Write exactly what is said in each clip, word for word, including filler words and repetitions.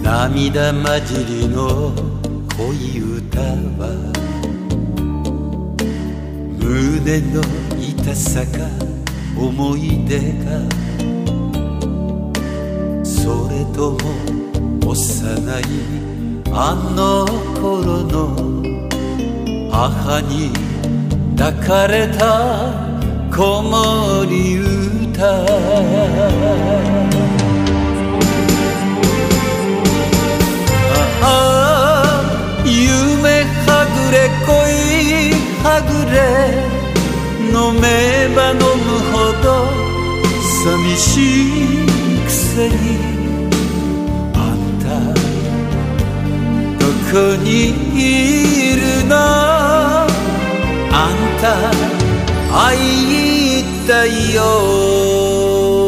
涙混じりの恋歌は胸の痛さか思い出か、それとも幼いあの頃の母に抱かれた子守歌。夢はぐれ恋はぐれ、飲めば飲むほど寂しいくせに、あんたどこにいるの、あんた会いたいよ。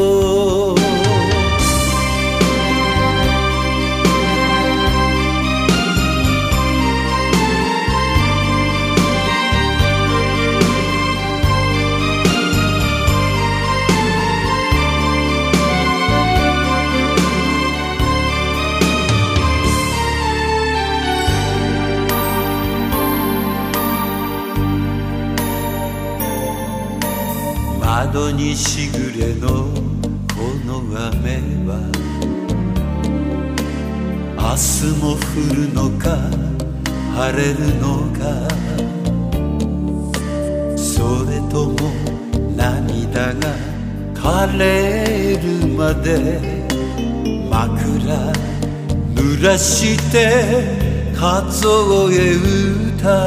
窓にしぐれのこの雨は明日も降るのか晴れるのか、それとも涙が枯れるまで枕濡らして数え歌。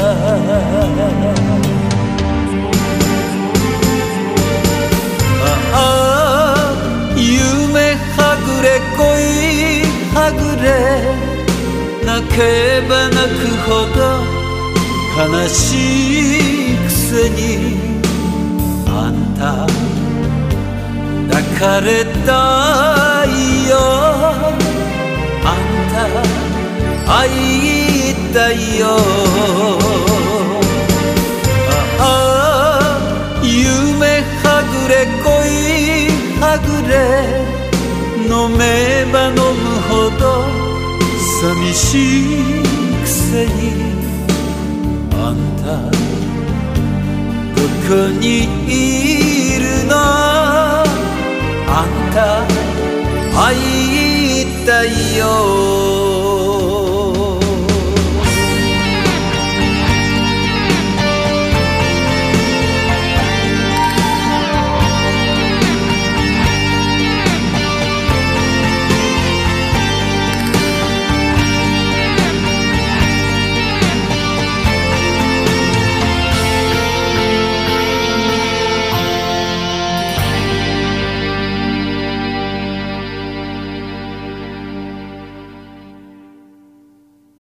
夢はぐれ恋はぐれ、泣けば泣くほど悲しいくせに、あんた抱かれたいよ、あんた会いたいよ。夢はぐれ恋はぐれ、飲めば飲むほど寂しいくせに、あんたどこにいるの、あんた会いたいよ。